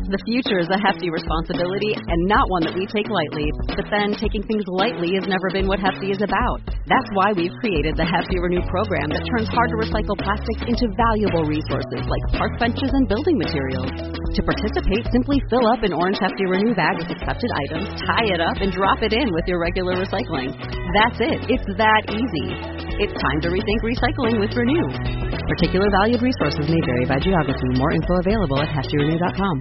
The future is a hefty responsibility and not one that we take lightly. But then, taking things lightly has never been what Hefty is about. That's why we've created the Hefty Renew program that turns hard-to-recycle plastics into valuable resources like park benches and building materials. To participate, simply fill up an orange Hefty Renew bag with accepted items, tie it up, and drop it in with your regular recycling. That's it. It's that easy. It's time to rethink recycling with Renew. Particular valued resources may vary by geography. More info available at heftyrenew.com.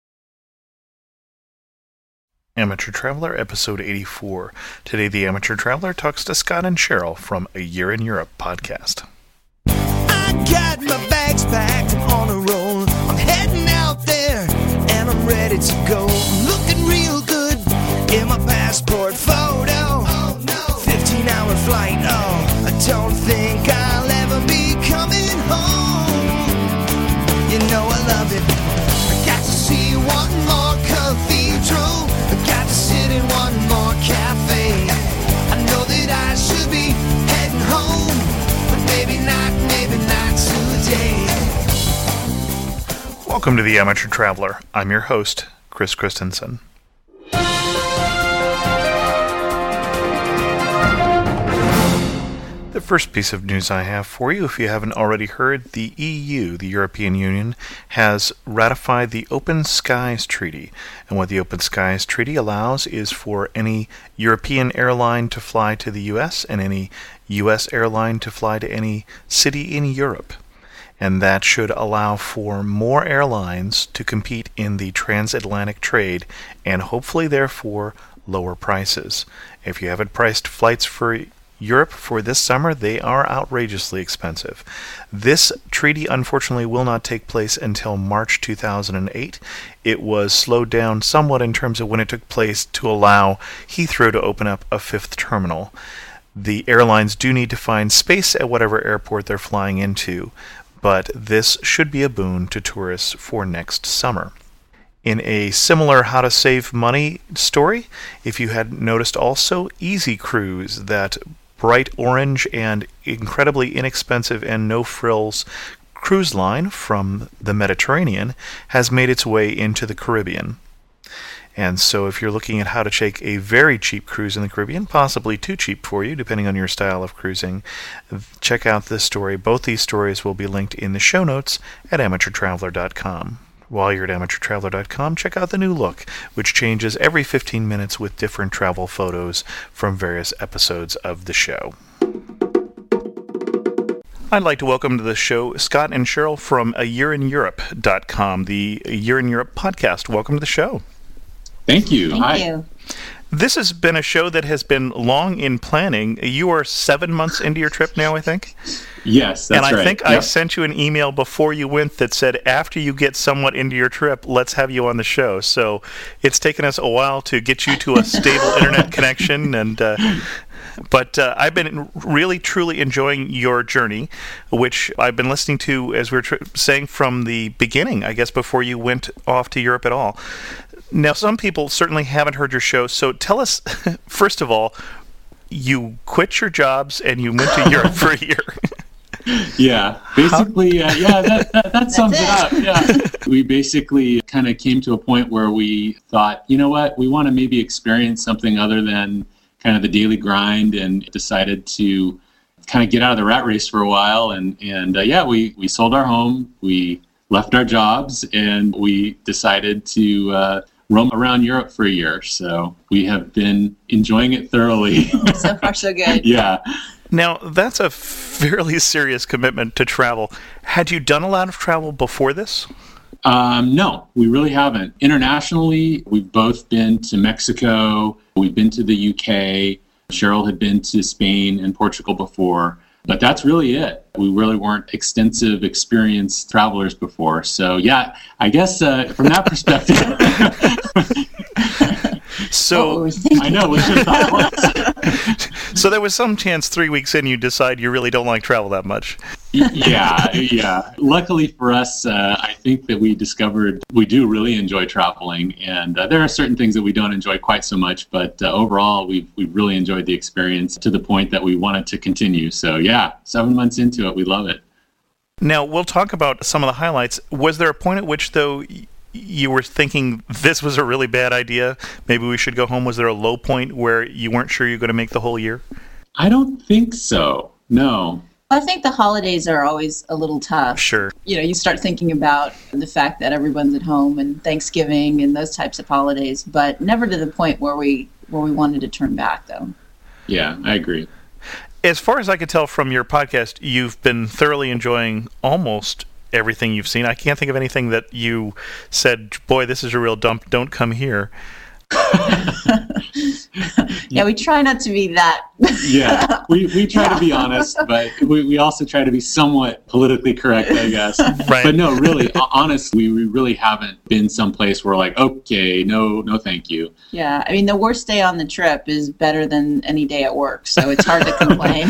Amateur Traveler, Episode 84. Today, the Amateur Traveler talks to Scott and Cheryl from A Year in Europe podcast. I got my bags packed, I'm on a roll. I'm heading out there, and I'm ready to go. I'm looking real good in my passport photo. Oh, no. 15-hour flight, oh, I don't think I'll ever be coming home. You know I love it. I got to see one more cathedral. I got to sit in one more cafe. I know that I should be heading home, but maybe not today. Welcome to the Amateur Traveler. I'm your host, Chris Christensen. The first piece of news I have for you, if you haven't already heard, the EU, the European Union, has ratified the Open Skies Treaty. And what the Open Skies Treaty allows is for any European airline to fly to the U.S. and any U.S. airline to fly to any city in Europe. And that should allow for more airlines to compete in the transatlantic trade and hopefully, therefore, lower prices. If you haven't priced flights for Europe for this summer, they are outrageously expensive. This treaty, unfortunately, will not take place until March 2008. It was slowed down somewhat in terms of when it took place to allow Heathrow to open up a fifth terminal. The airlines do need to find space at whatever airport they're flying into, but this should be a boon to tourists for next summer. In a similar how to save money story, if you had noticed also, Easy Cruise, that bright orange and incredibly inexpensive and no-frills cruise line from the Mediterranean, has made its way into the Caribbean. And so if you're looking at how to take a very cheap cruise in the Caribbean, possibly too cheap for you, depending on your style of cruising, check out this story. Both these stories will be linked in the show notes at amateurtraveler.com. While you're at amateurtraveler.com, check out the new look, which changes every 15 minutes with different travel photos from various episodes of the show. I'd like to welcome to the show Scott and Cheryl from ayearineurope.com, the A Year in Europe podcast. Welcome to the show. Thank you. Thank you. This has been a show that has been long in planning. You are 7 months into your trip now, I think? Yes, that's right. And I think I sent you an email before you went that said, after you get somewhat into your trip, let's have you on the show. So it's taken us a while to get you to a stable internet connection, but I've been really, truly enjoying your journey, which I've been listening to, as we were saying, from the beginning, I guess, before you went off to Europe at all. Now, some people certainly haven't heard your show, so tell us, first of all, you quit your jobs and you went to Europe for a year. Yeah, basically, that sums it up. Yeah, we basically kind of came to a point where we thought, you know what, we want to maybe experience something other than kind of the daily grind, and decided to kind of get out of the rat race for a while. And we sold our home, we left our jobs, and we decided to roam around Europe for a year. So we have been enjoying it thoroughly. So far, so good. Yeah. Now, that's a fairly serious commitment to travel. Had you done a lot of travel before this? No, we really haven't. Internationally, we've both been to Mexico, we've been to the UK, Cheryl had been to Spain and Portugal before, but that's really it. We really weren't extensive, experienced travelers before. So yeah, I guess from that perspective... So I know, what's your thought? So there was some chance 3 weeks in you decide you really don't like travel that much. Yeah. Luckily for us, I think that we discovered we do really enjoy traveling, and there are certain things that we don't enjoy quite so much, but overall we've really enjoyed the experience to the point that we want it to continue. So yeah, 7 months into it, we love it. Now, we'll talk about some of the highlights. Was there a point at which, though, you were thinking this was a really bad idea? Maybe we should go home. Was there a low point where you weren't sure you're going to make the whole year? I don't think so. No. I think the holidays are always a little tough. Sure. You start thinking about the fact that everyone's at home and Thanksgiving and those types of holidays, but never to the point where we wanted to turn back, though. Yeah, I agree. As far as I could tell from your podcast, you've been thoroughly enjoying almost everything you've seen. I can't think of anything that you said, boy, this is a real dump, don't come here. Yeah, we try not to be that. Yeah, we try to be honest, but we also try to be somewhat politically correct, I guess. Right. But no, really, honestly, we really haven't been someplace where like, okay, no, thank you. Yeah, I mean, the worst day on the trip is better than any day at work, so it's hard to complain.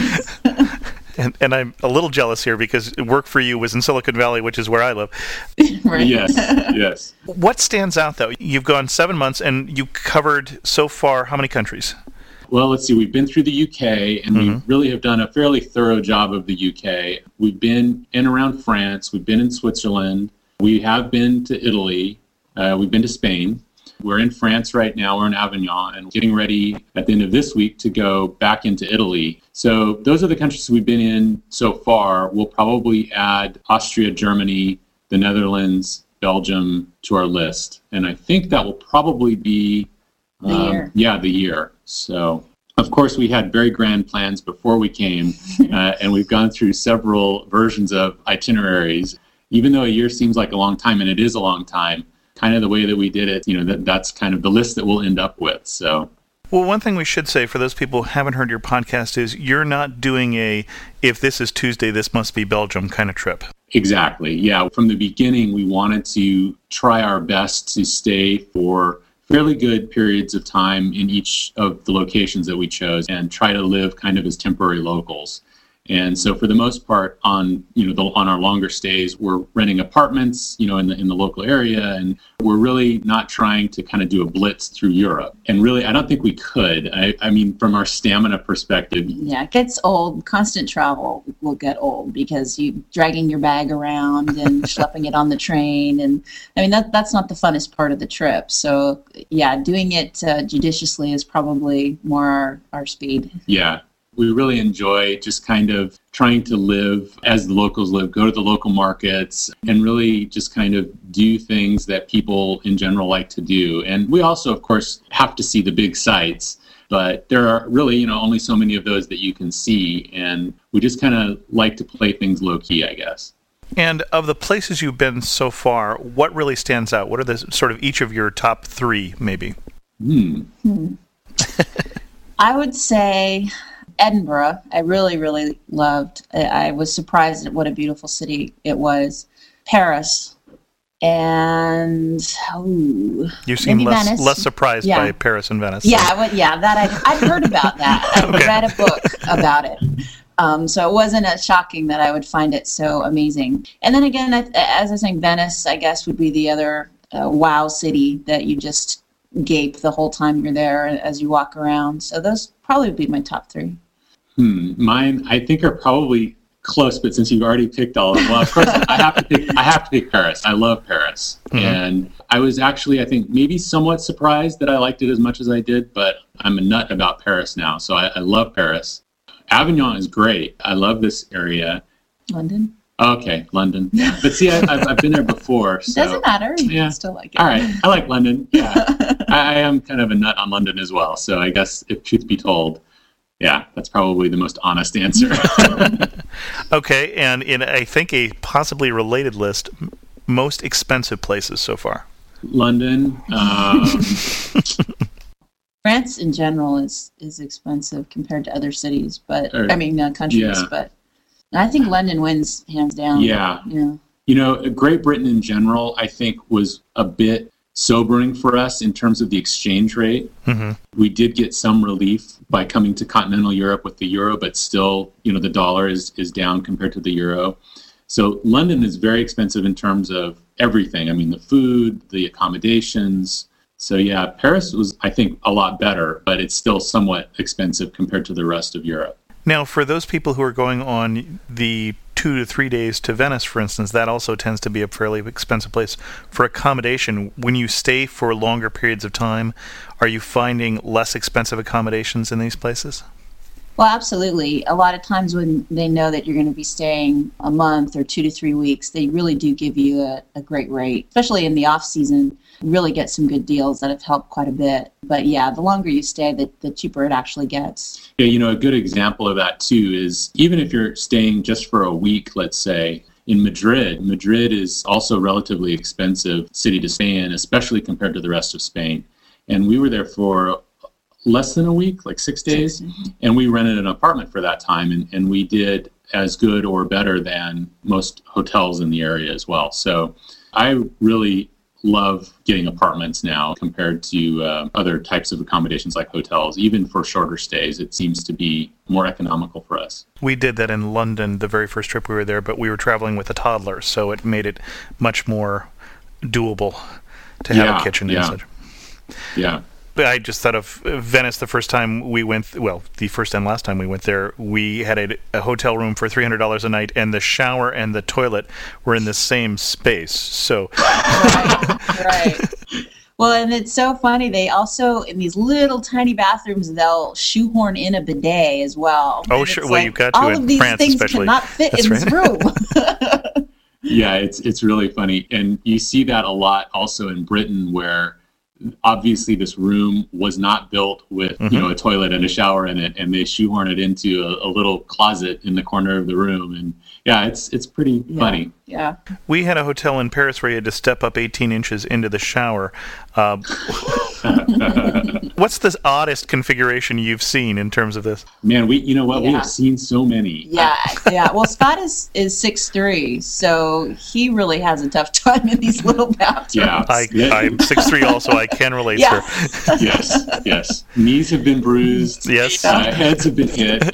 And I'm a little jealous here because work for you was in Silicon Valley, which is where I live. Right. Yes. What stands out, though? You've gone 7 months, and you covered so far how many countries? Well, let's see. We've been through the UK, and we really have done a fairly thorough job of the UK. We've been in around France. We've been in Switzerland. We have been to Italy. We've been to Spain. We're in France right now. We're in Avignon and getting ready at the end of this week to go back into Italy. So those are the countries we've been in so far. We'll probably add Austria, Germany, the Netherlands, Belgium to our list. And I think that will probably be the year. So, of course, we had very grand plans before we came, and we've gone through several versions of itineraries. Even though a year seems like a long time, and it is a long time, kind of the way that we did it, that's kind of the list that we'll end up with. So, well, one thing we should say for those people who haven't heard your podcast is you're not doing if this is Tuesday, this must be Belgium kind of trip. Exactly. Yeah. From the beginning, we wanted to try our best to stay for fairly good periods of time in each of the locations that we chose and try to live kind of as temporary locals. And so for the most part on our longer stays, we're renting apartments, in the local area, and we're really not trying to kind of do a blitz through Europe. And really, I don't think we could. I mean, from our stamina perspective. Yeah, it gets old. Constant travel will get old because you dragging your bag around and schlepping it on the train. And I mean, that's not the funnest part of the trip. So yeah, doing it judiciously is probably more our speed. Yeah. We really enjoy just kind of trying to live as the locals live, go to the local markets, and really just kind of do things that people in general like to do. And we also, of course, have to see the big sites, but there are really, only so many of those that you can see. And we just kind of like to play things low key, I guess. And of the places you've been so far, what really stands out? What are the sort of each of your top three, maybe? I would say Edinburgh, I really, really loved. I was surprised at what a beautiful city it was. Paris, and you seem Venice. less surprised by Paris and Venice. Yeah, I'd heard about that. I'd read a book about it. So it wasn't shocking that I would find it so amazing. And then again, as I was saying, Venice, I guess, would be the other wow city that you just gape the whole time you're there as you walk around. So those probably would be my top three. Mine, I think, are probably close, but since you've already picked all of them, well, of course, I have to pick Paris. I love Paris. And I was actually, I think, maybe somewhat surprised that I liked it as much as I did, but I'm a nut about Paris now. So I love Paris. Avignon is great. I love this area. London? Okay, London. Yeah. But see, I've been there before. So. Doesn't matter. You can still like it. All right. I like London. Yeah. I am kind of a nut on London as well. So I guess if truth be told, yeah, that's probably the most honest answer. Okay, and in, I think, a possibly related list, most expensive places so far. London. France in general is expensive compared to other cities, but countries. Yeah. But I think London wins hands down. Yeah. Great Britain in general, I think, was a bit sobering for us in terms of the exchange rate. We did get some relief by coming to continental Europe with the euro, but still, the dollar is down compared to the euro. So London is very expensive in terms of everything. I mean, the food, the accommodations. So yeah, Paris was, I think, a lot better, but it's still somewhat expensive compared to the rest of Europe. Now, for those people who are going on the 2 to 3 days to Venice, for instance, that also tends to be a fairly expensive place for accommodation. When you stay for longer periods of time, are you finding less expensive accommodations in these places? Well, absolutely. A lot of times when they know that you're going to be staying a month or 2 to 3 weeks, they really do give you a great rate, especially in the off season. You really get some good deals that have helped quite a bit. But yeah, the longer you stay, the cheaper it actually gets. Yeah, a good example of that too is even if you're staying just for a week, let's say, in Madrid is also a relatively expensive city to stay in, especially compared to the rest of Spain. And we were there for less than a week, like 6 days, and we rented an apartment for that time, and we did as good or better than most hotels in the area as well. So I really love getting apartments now compared to other types of accommodations like hotels. Even for shorter stays, it seems to be more economical for us. We did that in London the very first trip we were there, but we were traveling with a toddler, so it made it much more doable to have a kitchen and such. Yeah. I just thought of Venice the first time we went, the first and last time we went there, we had a hotel room for $300 a night, and the shower and the toilet were in the same space. So, Right. Well, and it's so funny. They also, in these little tiny bathrooms, they'll shoehorn in a bidet as well. Oh, and sure. it's Well, like, you've got to all in of these France, things especially. cannot fit That's in this room. Yeah, it's really funny. And you see that a lot also in Britain, where obviously this room was not built with a toilet and a shower in it, and they shoehorn it into a little closet in the corner of the room. And yeah, it's pretty funny. Yeah. We had a hotel in Paris where you had to step up 18 inches into the shower. What's the oddest configuration you've seen in terms of this? Man, we have seen so many. Yeah. Well, Scott is 6'3", so he really has a tough time in these little bathrooms. Yeah. I'm 6'3" also. I can relate, Yeah. sir. Yes. Knees have been bruised. Yes. Heads have been hit.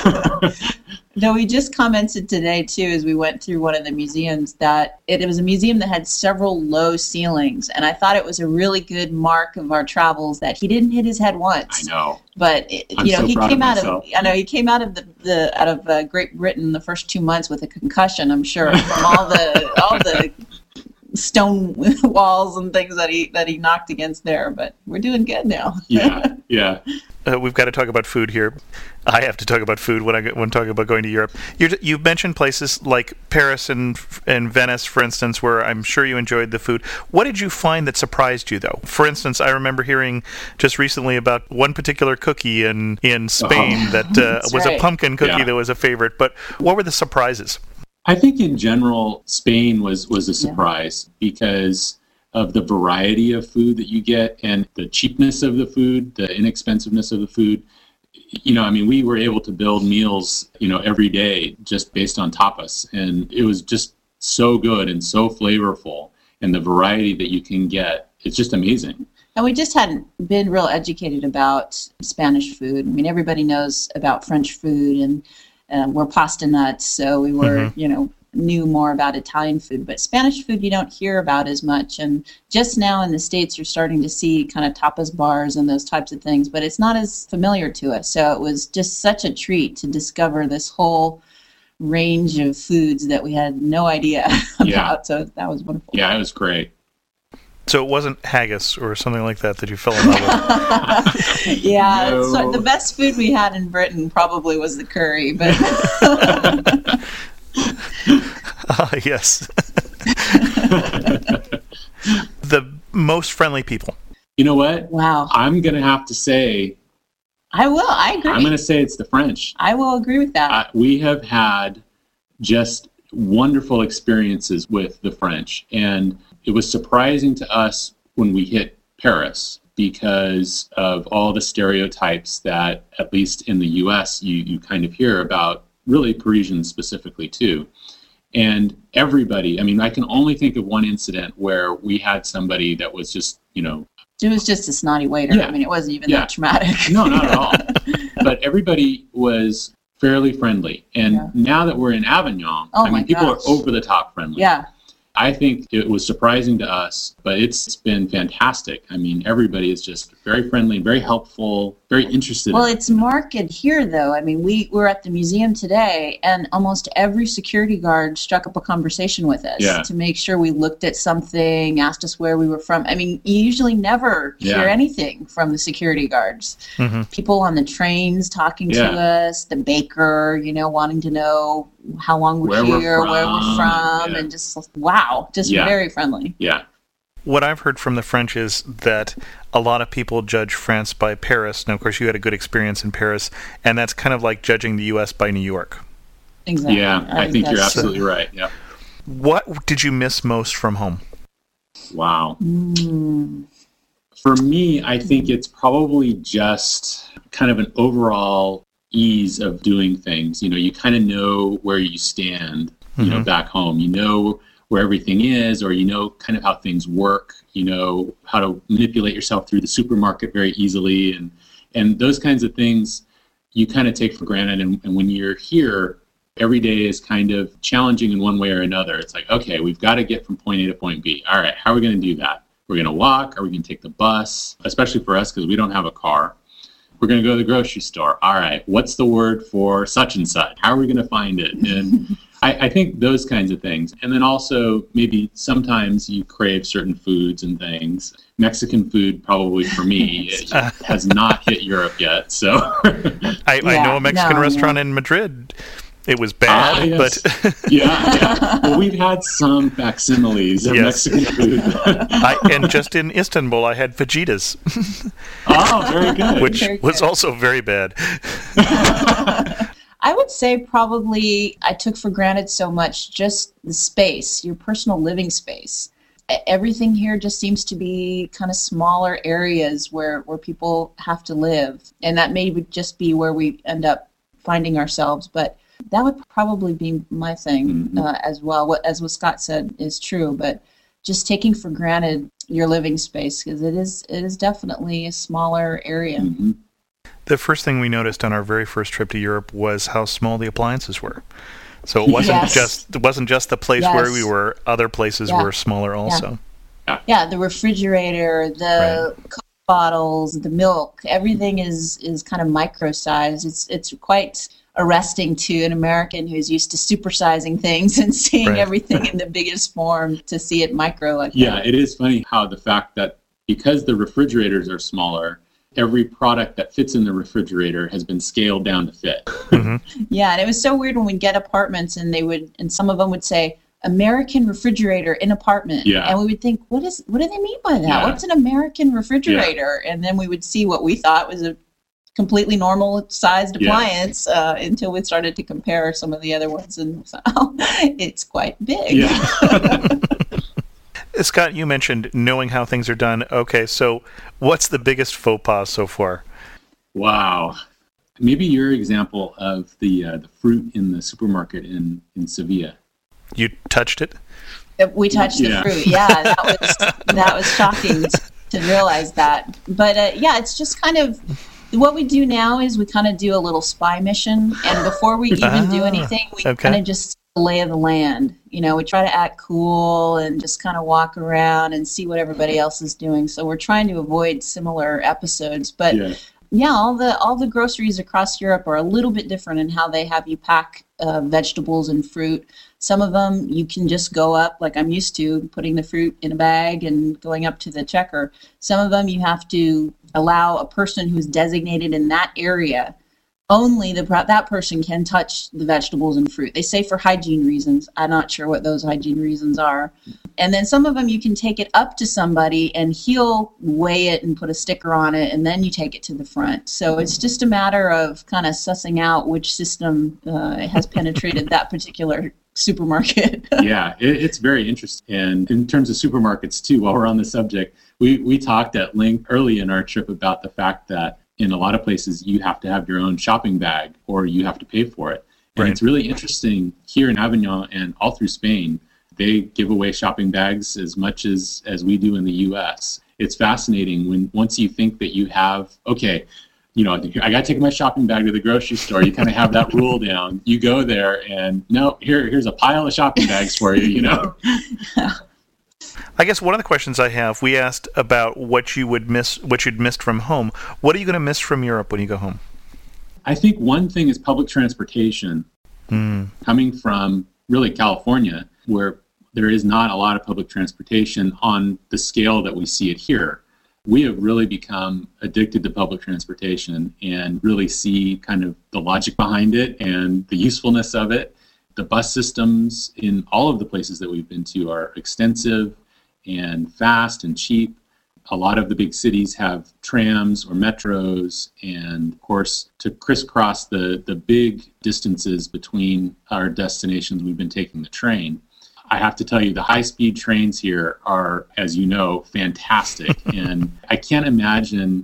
No, we just commented today, too, as we went through one of the museums, that it was a museum that had several low ceilings. And I thought it was a really good mark of our travels that he didn't hit his head once. I know. But, he came out of Great Britain the first 2 months with a concussion, I'm sure, from all the stone walls and things that he knocked against there. But we're doing good now. Yeah. We've got to talk about food here. I have to talk about food when talking about going to Europe. You've mentioned places like Paris and Venice, for instance, where I'm sure you enjoyed the food. What did you find that surprised you, though? For instance, I remember hearing just recently about one particular cookie in Spain that was a pumpkin cookie that was a favorite. But what were the surprises? I think in general, Spain was a surprise because of the variety of food that you get and the cheapness of the food, the inexpensiveness of the food. We were able to build meals, every day just based on tapas. And it was just so good and so flavorful. And the variety that you can get, it's just amazing. And we just hadn't been real educated about Spanish food. I mean, everybody knows about French food and we're pasta nuts. So we were, knew more about Italian food, but Spanish food you don't hear about as much. And just now in the States, you're starting to see kind of tapas bars and those types of things, but it's not as familiar to us. So it was just such a treat to discover this whole range of foods that we had no idea about. So that was wonderful. Yeah, it was great. So it wasn't haggis or something like that you fell in love with? Yeah, No. So the best food we had in Britain probably was the curry, but yes. The most friendly people. You know what? wow. I'm going to have to say, I agree. I'm going to say it's the French. I will agree with that. We have had just wonderful experiences with the French. And it was surprising to us when we hit Paris because of all the stereotypes that, at least in the U.S., you kind of hear about, really Parisians specifically too. And everybody, I can only think of one incident where we had somebody that was just, It was just a snotty waiter. Yeah. It wasn't even that traumatic. No, not at all. But everybody was fairly friendly. And now that we're in Avignon, people are over the top friendly. Yeah. I think it was surprising to us, but it's been fantastic. Everybody is just very friendly, very helpful. very interested Well, in. it's marked here, though. I mean, we were at the museum today, and almost every security guard struck up a conversation with us to make sure we looked at something, asked us where we were from. I mean, you usually never hear anything from the security guards. Mm-hmm. People on the trains talking to us, the baker, wanting to know how long we're here, where we're from, and just, wow, just very friendly. Yeah. What I've heard from the French is that a lot of people judge France by Paris. Now, of course, you had a good experience in Paris, and that's kind of like judging the U.S. by New York. Exactly. Yeah, I think you're absolutely right. Yeah. What did you miss most from home? Wow. For me, I think it's probably just kind of an overall ease of doing things. You kind of know where you stand, back home. You know where everything is, or kind of how things work, how to manipulate yourself through the supermarket very easily, and those kinds of things you kind of take for granted. And when you're here, every day is kind of challenging in one way or another. It's like, okay, we've got to get from point A to point B. All right, how are we going to do that? We're going to walk, or we're going to take the bus, especially for us because we don't have a car. We're going to go to the grocery store. All right, what's the word for such and such? How are we going to find it? And I think those kinds of things. And then also maybe sometimes you crave certain foods and things. Mexican food, probably for me, has not hit Europe yet. So I know a Mexican restaurant in Madrid. It was bad, yes. but yeah. Well, we've had some facsimiles of Mexican food. And just in Istanbul, I had fajitas. Oh, very good. Which was also very bad. I would say probably I took for granted so much just the space, your personal living space. Everything here just seems to be kind of smaller areas where people have to live. And that may just be where we end up finding ourselves. But that would probably be my thing as well. What Scott said is true, but just taking for granted your living space, because it is definitely a smaller area. Mm-hmm. The first thing we noticed on our very first trip to Europe was how small the appliances were. So it wasn't just the place where we were. Other places were smaller also. Yeah, the refrigerator, the Coke bottles, the milk, everything is kind of micro-sized. It's quite arresting to an American who's used to supersizing things and seeing everything in the biggest form to see it micro like that. Yeah, it is funny how the fact that because the refrigerators are smaller, every product that fits in the refrigerator has been scaled down to fit. Mm-hmm. Yeah, and it was so weird when we'd get apartments and some of them would say American refrigerator in apartment. Yeah. And we would think, what do they mean by that? Yeah. What's an American refrigerator? Yeah. And then we would see what we thought was a completely normal sized appliance until we started to compare some of the other ones, and it's quite big. Yeah. Scott, you mentioned knowing how things are done. Okay, so what's the biggest faux pas so far? Wow. Maybe your example of the fruit in the supermarket in Sevilla. You touched it? We touched the fruit. Yeah, that was shocking to realize that. But it's just kind of what we do now is we kind of do a little spy mission, and before we even do anything, we kind of just lay of the land. We try to act cool and just kind of walk around and see what everybody else is doing. So we're trying to avoid similar episodes. But all the groceries across Europe are a little bit different in how they have you pack vegetables and fruit. Some of them you can just go up, like I'm used to, putting the fruit in a bag and going up to the checker. Some of them you have to allow a person who's designated in that area. Only that person can touch the vegetables and fruit. They say for hygiene reasons. I'm not sure what those hygiene reasons are. And then some of them you can take it up to somebody and he'll weigh it and put a sticker on it, and then you take it to the front. So it's just a matter of kind of sussing out which system has penetrated that particular supermarket. Yeah, it's very interesting. And in terms of supermarkets too, while we're on the subject, we talked at length early in our trip about the fact that in a lot of places, you have to have your own shopping bag or you have to pay for it. And it's really interesting here in Avignon and all through Spain, they give away shopping bags as much as we do in the U.S. It's fascinating when once you think that you have, okay, I got to take my shopping bag to the grocery store. You kind of have that rule down. You go there and no, here's a pile of shopping bags for you, I guess one of the questions I have, we asked about what you'd missed from home. What are you going to miss from Europe when you go home? I think one thing is public transportation. Coming from really California, where there is not a lot of public transportation on the scale that we see it here. We have really become addicted to public transportation and really see kind of the logic behind it and the usefulness of it. The bus systems in all of the places that we've been to are extensive and fast and cheap. A lot of the big cities have trams or metros, and of course, to crisscross the big distances between our destinations, we've been taking the train. I have to tell you, the high-speed trains here are, as you know, fantastic. And I can't imagine,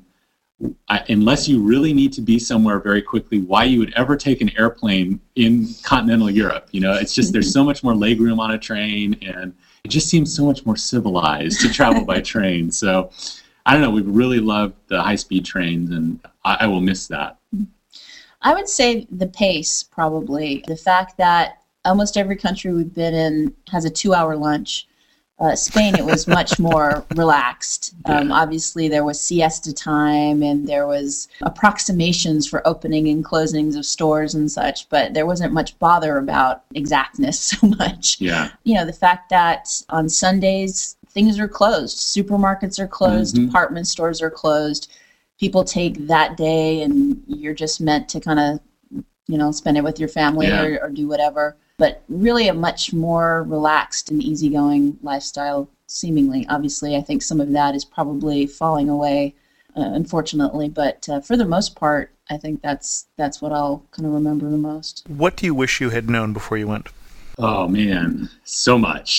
unless you really need to be somewhere very quickly, why you would ever take an airplane in continental Europe. You know, it's just, there's so much more legroom on a train, and it just seems so much more civilized to travel by train. So I don't know, we've really loved the high-speed trains, and I will miss that. I would say the pace, probably. The fact that almost every country we've been in has a 2-hour lunch. Spain, it was much more relaxed. Obviously, there was siesta time, and there was approximations for opening and closings of stores and such, but there wasn't much bother about exactness so much. Yeah. You know, the fact that on Sundays, things are closed. Supermarkets are closed. Department stores are closed. People take that day, and you're just meant to kind of, you know, spend it with your family or do whatever. But really a much more relaxed and easygoing lifestyle, seemingly. Obviously, I think some of that is probably falling away, unfortunately. But for the most part, I think that's what I'll kind of remember the most. What do you wish you had known before you went? Oh, man, so much.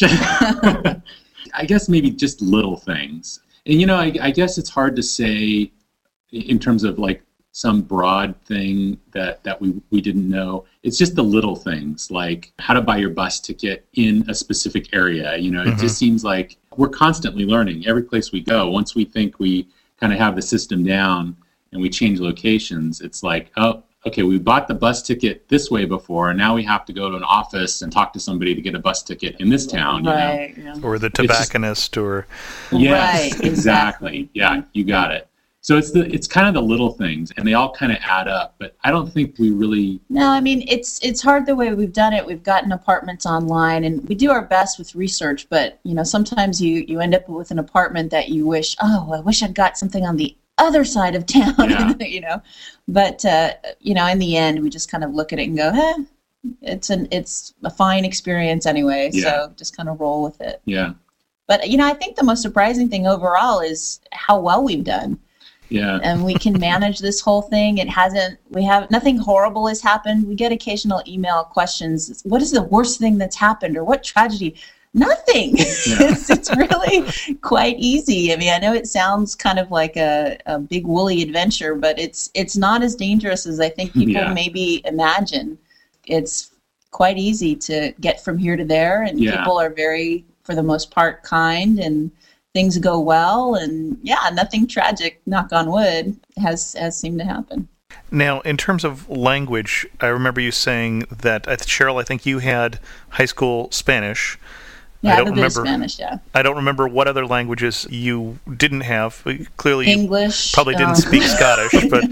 I guess maybe just little things. And, you know, I guess it's hard to say in terms of like some broad thing that we didn't know. It's just the little things, like how to buy your bus ticket in a specific area. You know, it just seems like we're constantly learning every place we go. Once we think we kind of have the system down and we change locations, it's like, oh, okay, we bought the bus ticket this way before, and now we have to go to an office and talk to somebody to get a bus ticket in this town. Right. You know? Yeah. Or the tobacconist, or... Yes, right, exactly. Yeah, you got it. So it's kind of the little things, and they all kind of add up, but I don't think we really... No, I mean, it's hard the way we've done it. We've gotten apartments online, and we do our best with research, but, you know, sometimes you end up with an apartment that you wish, oh, I wish I'd got something on the other side of town, you know. But, you know, in the end, we just kind of look at it and go, it's a fine experience anyway, so just kind of roll with it. Yeah. But, you know, I think the most surprising thing overall is how well we've done. Yeah. And we can manage this whole thing. Nothing horrible has happened. We get occasional email questions. What is the worst thing that's happened, or what tragedy? Nothing. Yeah. It's really quite easy. I mean, I know it sounds kind of like a big woolly adventure, but it's not as dangerous as I think people maybe imagine. It's quite easy to get from here to there, and people are very, for the most part, kind, and things go well, and nothing tragic, knock on wood, has seemed to happen. Now, in terms of language, I remember you saying that, Cheryl, I think you had high school Spanish. Yeah, I don't remember Spanish. Yeah, I don't remember what other languages you didn't have. Clearly, English. You probably didn't speak Scottish, but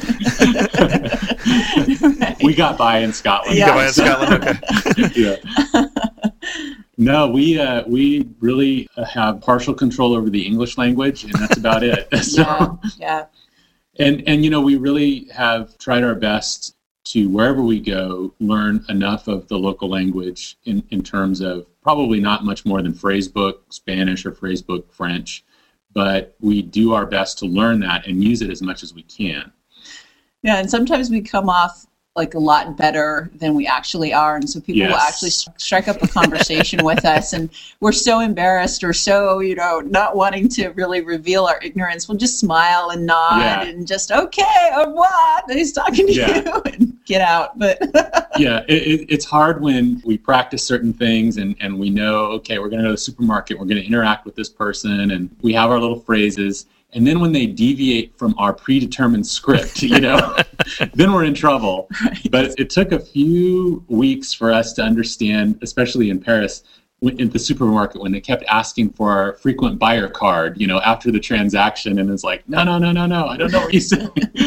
we got by in Scotland. You got by in Scotland, okay. Yeah. No, we really have partial control over the English language, and that's about it. So, yeah. And you know, we really have tried our best to, wherever we go, learn enough of the local language in terms of probably not much more than phrasebook Spanish or phrasebook French, but we do our best to learn that and use it as much as we can. Yeah, and sometimes we come off like a lot better than we actually are, and so people will actually strike up a conversation with us, and we're so embarrassed or so, you know, not wanting to really reveal our ignorance. We'll just smile and nod and just, okay, au revoir, he's talking to you, and get out. But it's hard when we practice certain things and we know, okay, we're going to go to the supermarket, we're going to interact with this person, and we have our little phrases. And then when they deviate from our predetermined script, you know, then we're in trouble. Right. But it took a few weeks for us to understand, especially in Paris, in the supermarket when they kept asking for our frequent buyer card, after the transaction, and it's like, no, I don't know what you said.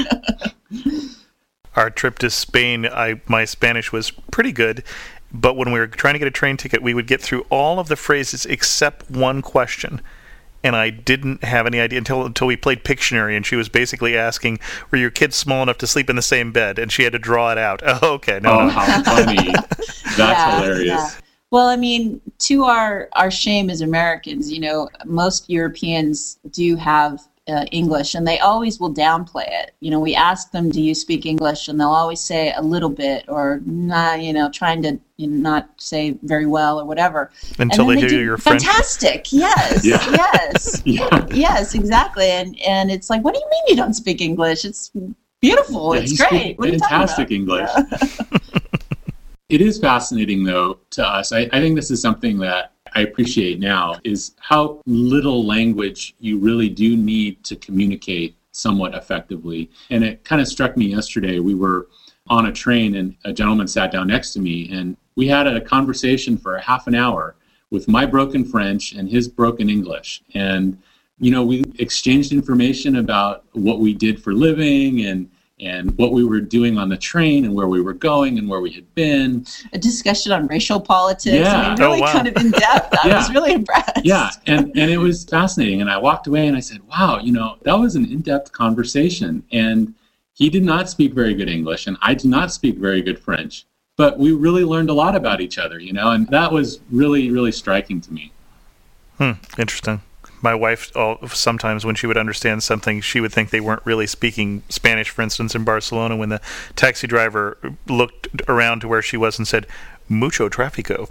Our trip to Spain, my Spanish was pretty good, but when we were trying to get a train ticket, we would get through all of the phrases except one question. And I didn't have any idea until we played Pictionary, and she was basically asking, were your kids small enough to sleep in the same bed? And she had to draw it out. Oh, okay. No. How funny. That's hilarious. Yeah. Well, I mean, to our shame as Americans, most Europeans do have English, and they always will downplay it. We ask them, do you speak English? And they'll always say a little bit, or nah, trying to not say very well or whatever. Until they hear your French. Fantastic. Yes. Yeah. Yes. Yeah. Yes, exactly. And it's like, what do you mean you don't speak English? It's beautiful. Yeah, it's great. What are you talking fantastic English. Yeah. It is fascinating, though, to us. I think this is something that I appreciate now, is how little language you really do need to communicate somewhat effectively. And it kind of struck me yesterday. We were on a train, and a gentleman sat down next to me, and we had a conversation for half an hour with my broken French and his broken English. And, we exchanged information about what we did for living and what we were doing on the train and where we were going and where we had been. A discussion on racial politics. Yeah. Really kind of in depth. I was really impressed. Yeah, and it was fascinating. And I walked away and I said, wow, that was an in-depth conversation. And he did not speak very good English, and I do not speak very good French. But we really learned a lot about each other, and that was really, really striking to me. Interesting. My wife, sometimes when she would understand something, she would think they weren't really speaking Spanish. For instance, in Barcelona, when the taxi driver looked around to where she was and said, "Mucho tráfico."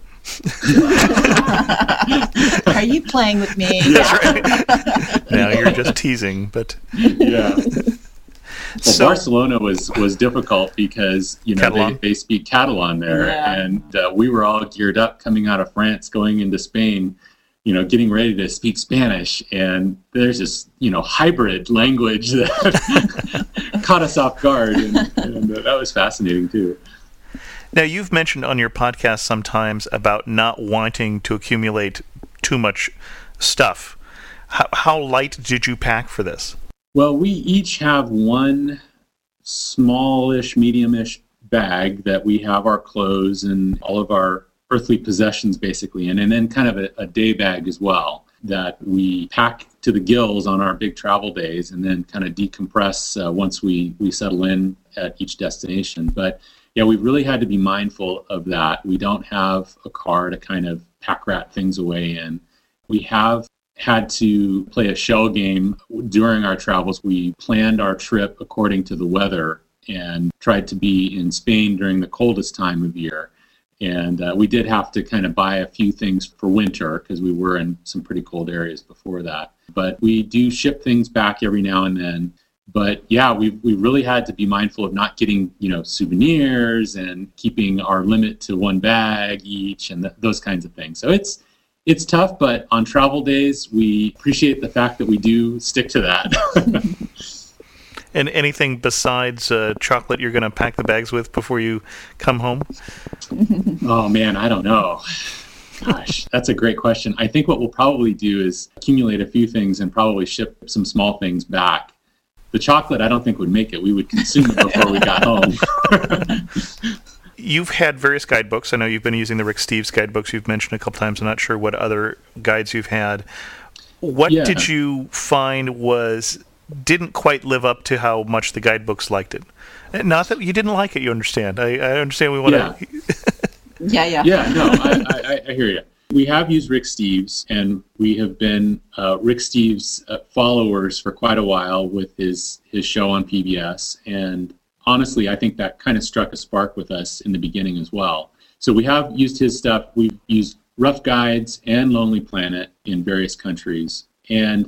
Are you playing with me? That's right. Now you're just teasing, but yeah. Well, Barcelona was difficult because they speak Catalan there, and we were all geared up coming out of France, going into Spain, getting ready to speak Spanish, and there's this hybrid language that caught us off guard, and that was fascinating too. Now, you've mentioned on your podcast sometimes about not wanting to accumulate too much stuff. How light did you pack for this? Well, we each have one smallish, medium-ish bag that we have our clothes and all of our earthly possessions basically in, and then kind of a day bag as well that we pack to the gills on our big travel days and then kind of decompress once we settle in at each destination. But yeah, we've really had to be mindful of that. We don't have a car to kind of pack rat things away in. We have had to play a shell game during our travels. We planned our trip according to the weather and tried to be in Spain during the coldest time of year. And we did have to kind of buy a few things for winter because we were in some pretty cold areas before that. But we do ship things back every now and then. But yeah, we really had to be mindful of not getting, souvenirs and keeping our limit to one bag each and those kinds of things. So it's tough, but on travel days, we appreciate the fact that we do stick to that. And anything besides chocolate you're going to pack the bags with before you come home? Oh, man, I don't know. Gosh, that's a great question. I think what we'll probably do is accumulate a few things and probably ship some small things back. The chocolate, I don't think would make it. We would consume it before we got home. You've had various guidebooks. I know you've been using the Rick Steves guidebooks you've mentioned a couple times. I'm not sure what other guides you've had. What did you find didn't quite live up to how much the guidebooks liked it? Not that you didn't like it, you understand. I understand we want to... Yeah. Yeah, no, I hear you. We have used Rick Steves, and we have been Rick Steves followers for quite a while with his show on PBS. And honestly, I think that kind of struck a spark with us in the beginning as well. So we have used his stuff. We've used Rough Guides and Lonely Planet in various countries. And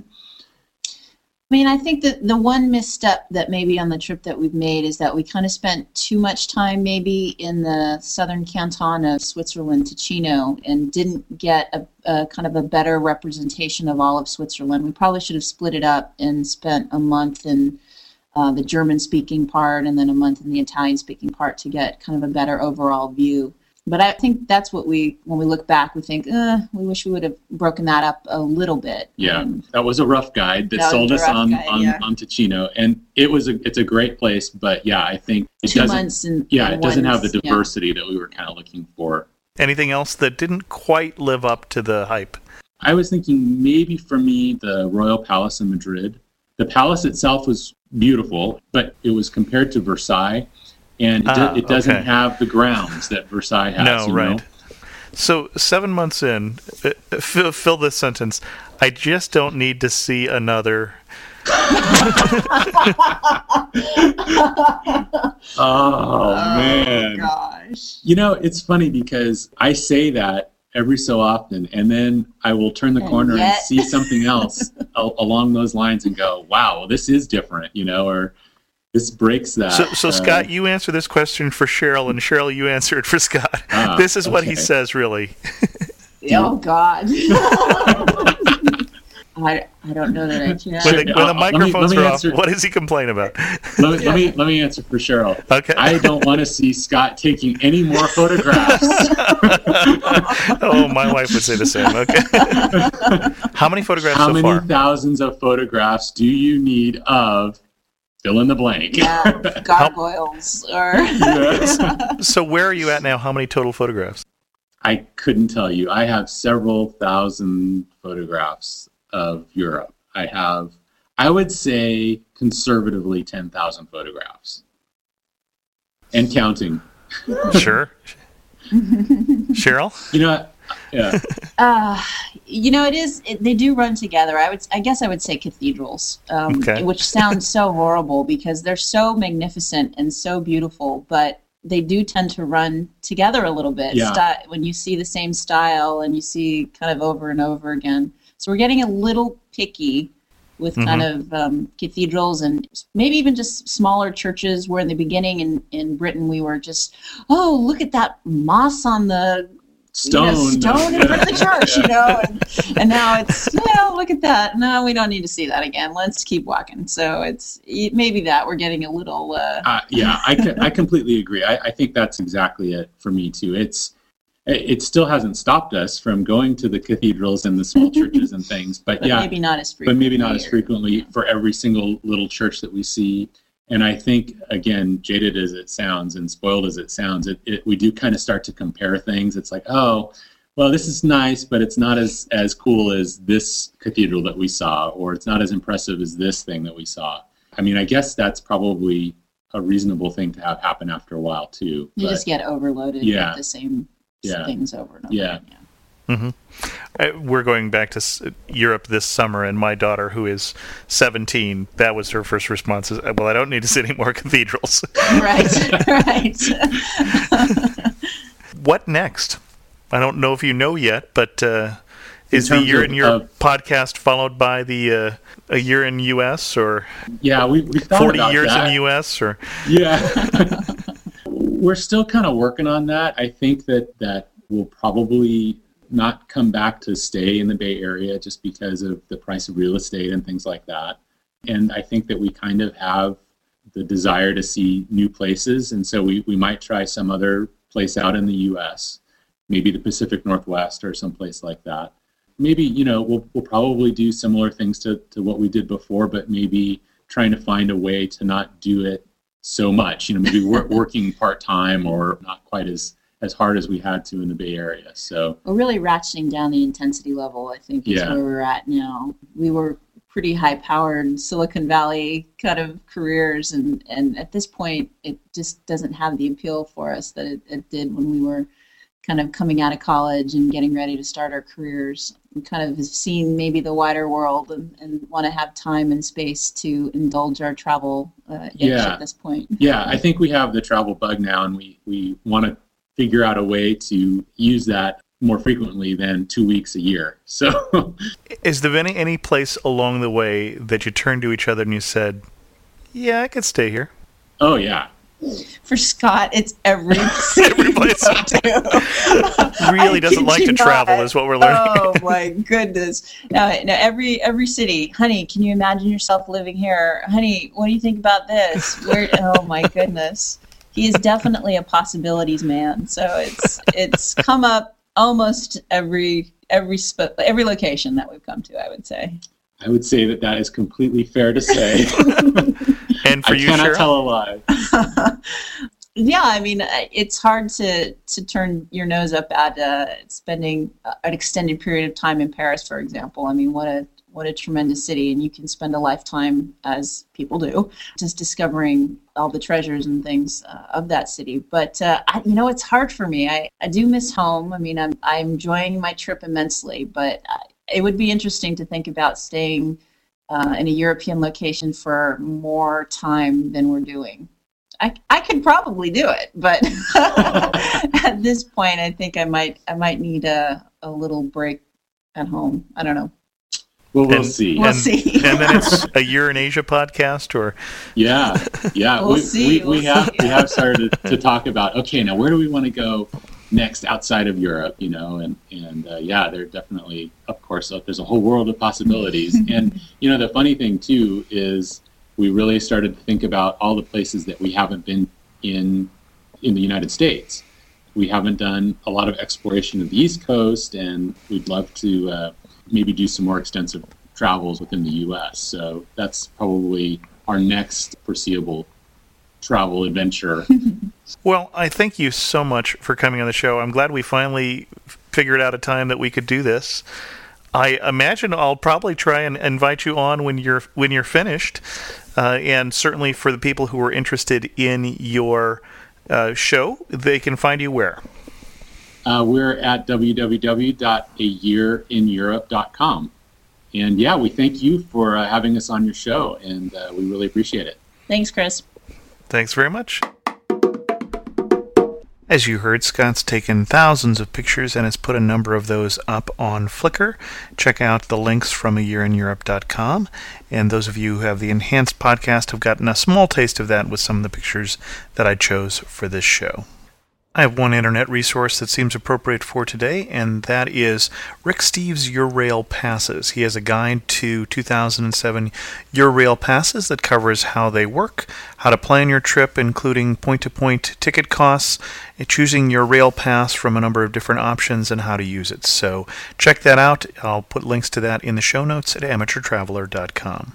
I think that the one misstep that maybe on the trip that we've made is that we kind of spent too much time maybe in the southern canton of Switzerland, Ticino, and didn't get a kind of a better representation of all of Switzerland. We probably should have split it up and spent a month in the German-speaking part and then a month in the Italian-speaking part to get kind of a better overall view. But I think that's what when we look back, we think, we wish we would have broken that up a little bit. Yeah, that was a rough guide that sold us on Ticino, and it's a great place. But yeah, I think it doesn't have the diversity that we were kind of looking for. Anything else that didn't quite live up to the hype? I was thinking maybe for me the Royal Palace in Madrid. The palace itself was beautiful, but it was compared to Versailles. And it doesn't have the grounds that Versailles has. No, right. So 7 months in, fill this sentence. I just don't need to see another. Oh, man. Gosh. It's funny because I say that every so often, and then I will turn the corner and see something else along those lines and go, wow, this is different, or... This breaks that. So Scott, you answer this question for Cheryl, and Cheryl, you answer it for Scott. This is what he says, really. Oh, God. I don't know that I can. When the microphones are off, what does he complain about? Let me answer for Cheryl. Okay. I don't want to see Scott taking any more photographs. Oh, my wife would say the same. Okay. How many photographs so far? How many thousands of photographs do you need of... Fill in the blank. Yeah, gargoyles. So where are you at now? How many total photographs? I couldn't tell you. I have several thousand photographs of Europe. I would say, conservatively, 10,000 photographs. And counting. Sure. Cheryl? Yeah. They do run together. I guess I would say cathedrals, which sounds so horrible because they're so magnificent and so beautiful, but they do tend to run together a little bit. Yeah. When you see the same style and you see kind of over and over again. So we're getting a little picky with kind of cathedrals and maybe even just smaller churches where in the beginning in Britain we were just, look at that moss on the stone in front of the church, and now it's, look at that. No, we don't need to see that again. Let's keep walking. So it's maybe that we're getting a little. I completely agree. I think that's exactly it for me too. It still hasn't stopped us from going to the cathedrals and the small churches and things, but maybe not as frequently. But maybe not as frequently for every single little church that we see. And I think, again, jaded as it sounds and spoiled as it sounds, we do kind of start to compare things. It's like, oh, well, this is nice, but it's not as cool as this cathedral that we saw, or it's not as impressive as this thing that we saw. I mean, I guess that's probably a reasonable thing to have happen after a while, too. You just get overloaded with the same things over and over. Yeah. Mm-hmm. We're going back to Europe this summer, and my daughter, who is 17, that was her first response: is, "Well, I don't need to see any more cathedrals." Right. What next? I don't know if you know yet, but is the Year in Europe podcast followed by the A Year in U.S. or we thought 40 about years that. in U.S. or We're still kind of working on that. I think that we'll probably not come back to stay in the Bay Area just because of the price of real estate and things like that. And I think that we kind of have the desire to see new places. And so we might try some other place out in the U.S., maybe the Pacific Northwest or someplace like that. Maybe, we'll probably do similar things to what we did before, but maybe trying to find a way to not do it so much, maybe working part-time or not quite as hard as we had to in the Bay Area. So we're really ratcheting down the intensity level, I think, is where we're at now. We were pretty high-powered Silicon Valley kind of careers, and at this point, it just doesn't have the appeal for us that it did when we were kind of coming out of college and getting ready to start our careers. We kind of have seen maybe the wider world and want to have time and space to indulge our travel itch at this point. Yeah, I think we have the travel bug now, and we want to figure out a way to use that more frequently than 2 weeks a year. So, is there any place along the way that you turned to each other and you said, "Yeah, I could stay here"? Oh yeah. For Scott, it's every place. Really doesn't like to travel, is what we're learning. Oh my goodness! Now every city, honey, can you imagine yourself living here? Honey, what do you think about this? Oh my goodness! he is definitely a possibilities man. So it's come up almost every location that we've come to, I would say. I would say that is completely fair to say. And for you, cannot Cheryl? tell a lie. Yeah, I mean, it's hard to turn your nose up at spending an extended period of time in Paris, for example. I mean, what a tremendous city, and you can spend a lifetime, as people do, just discovering all the treasures and things of that city. But it's hard for me. I do miss home. I mean, I'm enjoying my trip immensely, but it would be interesting to think about staying in a European location for more time than we're doing. I could probably do it, but at this point, I think I might need a little break at home. I don't know. Well, we'll see. We'll see. And then it's a Year in Asia podcast, or yeah. We'll see. We have started to talk about, okay, now where do we want to go next outside of Europe? And there definitely, of course, there's a whole world of possibilities. And the funny thing too is we really started to think about all the places that we haven't been in the United States. We haven't done a lot of exploration of the East Coast, and we'd love to maybe do some more extensive travels within the U.S. So that's probably our next foreseeable travel adventure. Well, I thank you so much for coming on the show. I'm glad we finally figured out a time that we could do this. I imagine I'll probably try and invite you on when you're finished, and certainly for the people who are interested in your show, they can find you where? We're at www.ayearineurope.com. And we thank you for having us on your show, and we really appreciate it. Thanks, Chris. Thanks very much. As you heard, Scott's taken thousands of pictures and has put a number of those up on Flickr. Check out the links from ayearineurope.com. And those of you who have the Enhanced podcast have gotten a small taste of that with some of the pictures that I chose for this show. I have one internet resource that seems appropriate for today, and that is Rick Steves' Eurail Passes. He has a guide to 2007 Eurail Passes that covers how they work, how to plan your trip, including point-to-point ticket costs, choosing your rail pass from a number of different options, and how to use it. So check that out. I'll put links to that in the show notes at amateurtraveler.com.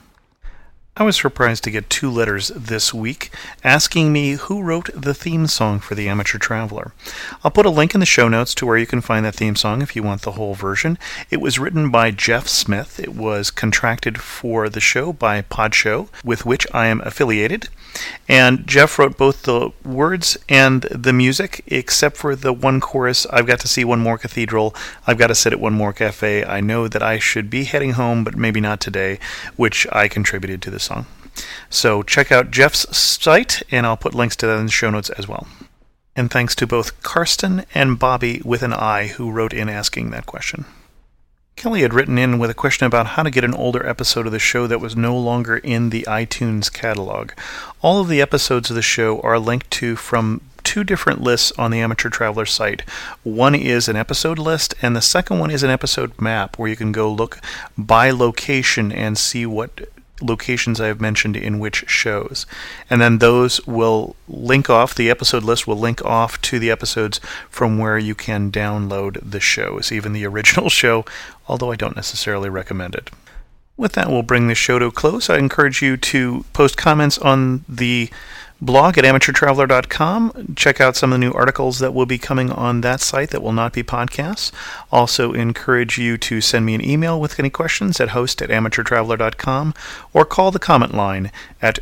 I was surprised to get 2 letters this week asking me who wrote the theme song for The Amateur Traveler. I'll put a link in the show notes to where you can find that theme song if you want the whole version. It was written by Jeff Smith. It was contracted for the show by Podshow, with which I am affiliated. And Jeff wrote both the words and the music, except for the one chorus, I've got to see one more cathedral, I've got to sit at one more cafe, I know that I should be heading home, but maybe not today, which I contributed to the song. So check out Jeff's site, and I'll put links to that in the show notes as well. And thanks to both Karsten and Bobby with an I who wrote in asking that question. Kelly had written in with a question about how to get an older episode of the show that was no longer in the iTunes catalog. All of the episodes of the show are linked to from 2 different lists on the Amateur Traveler site. One is an episode list, and the second one is an episode map where you can go look by location and see what locations I have mentioned in which shows. And then those will link off, the episode list will link off to the episodes from where you can download the shows, even the original show, although I don't necessarily recommend it. With that, we'll bring the show to a close. I encourage you to post comments on the blog at amateurtraveler.com. Check out some of the new articles that will be coming on that site that will not be podcasts. Also encourage you to send me an email with any questions at host@amateurtraveler.com or call the comment line at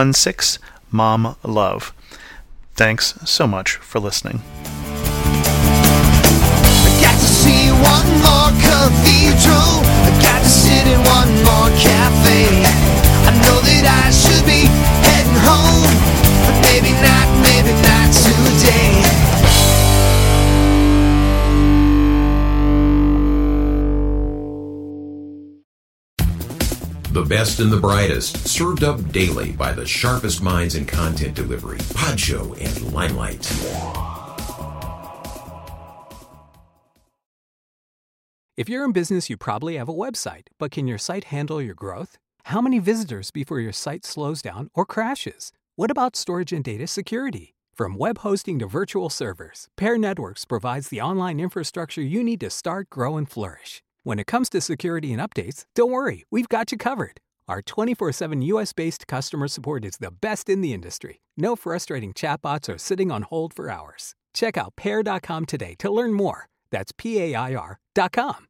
216-MOM-LOVE. Thanks so much for listening. I got to see one more cathedral. I got to sit in one more cafe. I know that I should be heading home, but maybe not today. The best and the brightest, served up daily by the sharpest minds in content delivery, Podshow and Limelight. If you're in business, you probably have a website, but can your site handle your growth? How many visitors before your site slows down or crashes? What about storage and data security? From web hosting to virtual servers, Pair Networks provides the online infrastructure you need to start, grow, and flourish. When it comes to security and updates, don't worry, we've got you covered. Our 24/7 US-based customer support is the best in the industry. No frustrating chatbots or sitting on hold for hours. Check out Pair.com today to learn more. That's PAIR.com.